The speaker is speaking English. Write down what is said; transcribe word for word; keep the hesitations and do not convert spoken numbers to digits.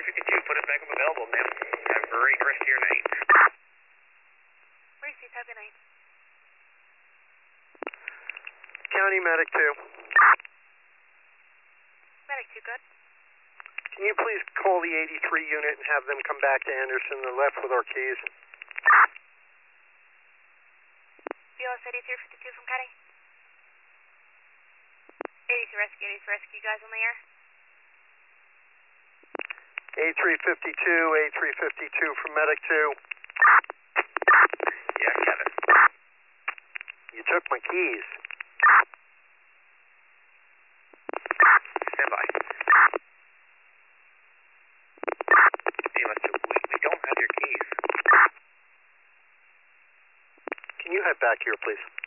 fifty-two, put us back up available, ma'am. Have a great rest of your night. Receive, have a good night. County Medic two. Medic two, good. Can you please call the eighty-three unit and have them come back to Anderson? They're left with our keys. B L S eighty-three fifty-two from County. eighty-three rescue, eighty-three rescue, you guys on the air? eighty-three fifty-two, eighty-three fifty-two from Medic two. Yeah, Kevin. You took my keys. Stand by. B L S two, we, we don't have your keys. Can you head back here, please?